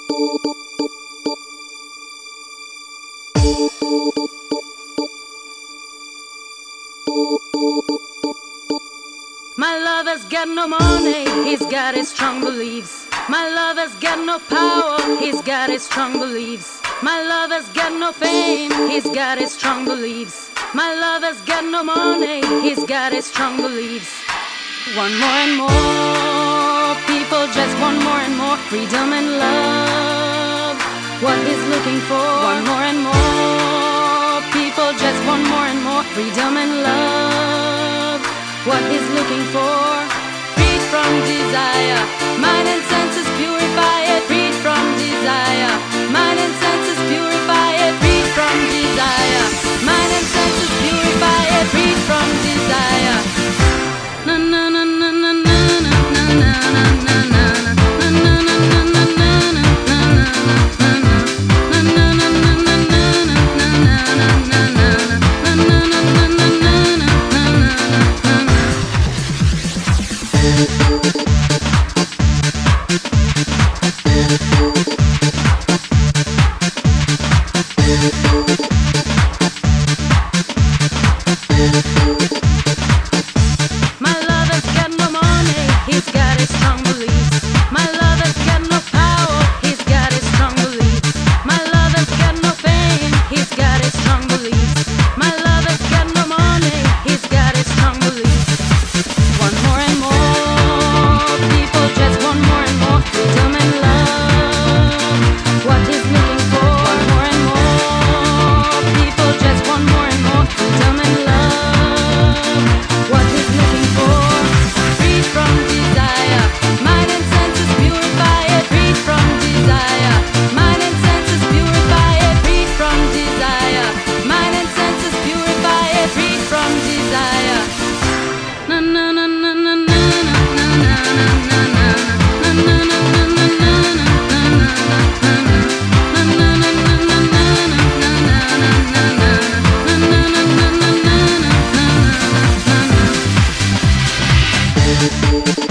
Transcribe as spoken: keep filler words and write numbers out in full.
My lover's got no money, he's got his strong beliefs. My lover's got no power, he's got his strong beliefs. My lover's got no fame, he's got his strong beliefs. My lover's got no money, he's got his strong beliefs. One more and more, people just want more and more freedom and love. What he's looking for, one more and more, people just want more and more freedom and love. What he's looking for, freed from desire, mind and senses purify it. Freed from desire, mind and senses purify it. Freed from desire, mind and senses purify it. Freed from desire. Na na na na na na na na na na na na na na na My lover's got no money, he's got his strong beliefs. My lover's got no power, he's got his strong beliefs. My lover's got no fame, he's got his strong beliefs. My lover's got no money, he's got his strong beliefs. One more and more, people just want more and more freedom and love. What he's looking for, one more and more, people just want more and more freedom and love. What he's looking for, freed from desire, mind and senses purify it. Freed from desire, mind and senses purify it. Freed from desire, mind and senses purify it. Freed from desire. Na na na na na na na na na na na na na.